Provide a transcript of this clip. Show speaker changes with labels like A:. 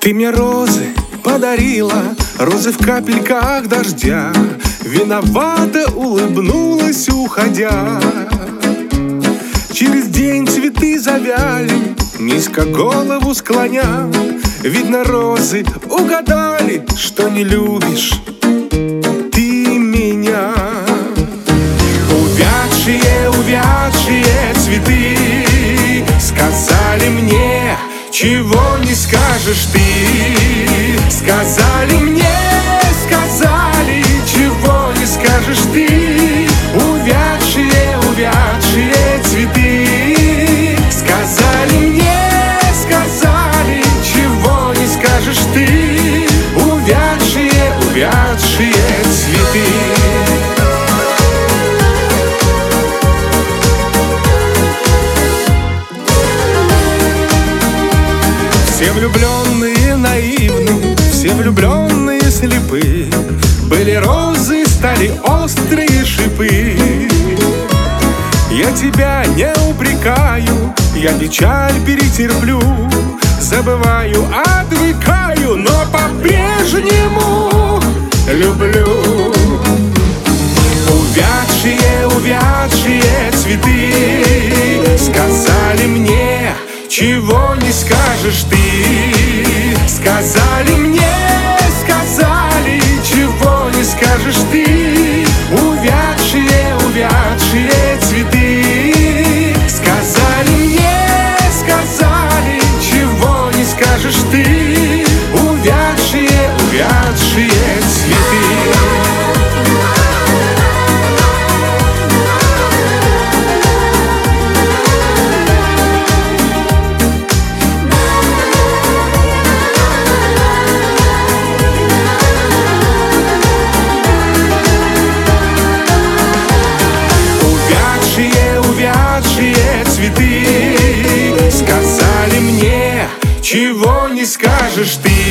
A: Ты мне розы подарила, розы в капельках дождя, виновато улыбнулась, уходя. Через день цветы завяли, низко голову склоня. Видно, розы угадали, что не любишь ты меня. Увядшие, увядшие цветы сказали мне, чего не скажешь ты. Сказали мне, сказали, чего не скажешь ты. Увядшие, увядшие цветы сказали мне, сказали, чего не скажешь ты. Увядшие, увядшие цветы. Все влюбленные наивны, все влюбленные слепы. Были розы, стали острые шипы. Я тебя не упрекаю, я печаль перетерплю. Забываю, отвыкаю, но по-прежнему люблю. Увядшие, увядшие цветы сказали мне, чего не скажешь ты. Сказали мне, сказали, чего не скажешь ты. Увядшие, увядшие цветы сказали мне, сказали, чего не скажешь ты. Увядшие, увядшие цветы. Цветы сказали мне, чего не скажешь ты.